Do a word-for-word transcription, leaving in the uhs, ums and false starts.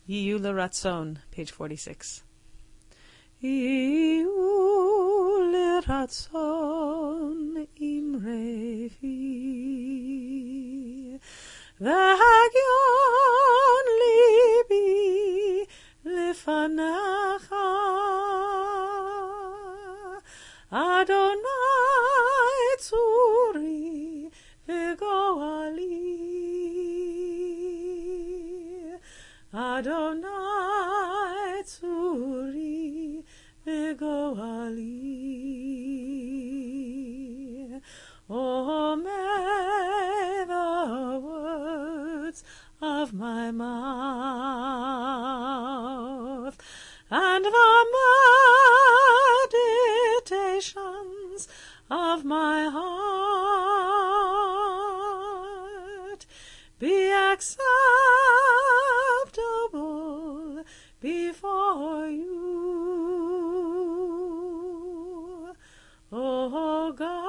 Yiyu L'Ratzon, page forty-six. Yiyu L'Ratzon imrevi V'hagyon libi lefanecha Adonai tzuri v'goali Adonai tzuri v'goali. Oh, may the words of my mouth and the meditations of my heart be acceptable before you, O God,